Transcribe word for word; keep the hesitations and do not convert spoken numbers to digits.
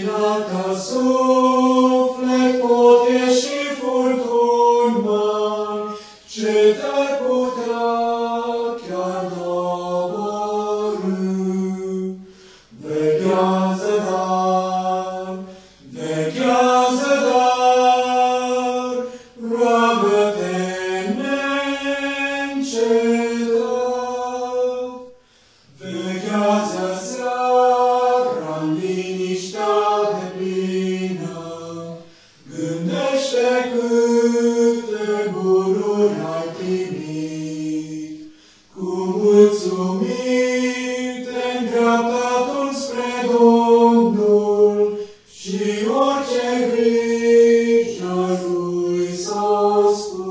dacă suflet pot ieși furtuni mari, ce te-ar putea chiar doborî. Veghează, dar, veghează, dar, roagă-te neîncetat. Veghează seara-n liniștea deplină, gândește câte bunuri ai primit, cu mulțumiri te-ndreaptă atunci spre Domnul și orice grijă lui s-a ascult.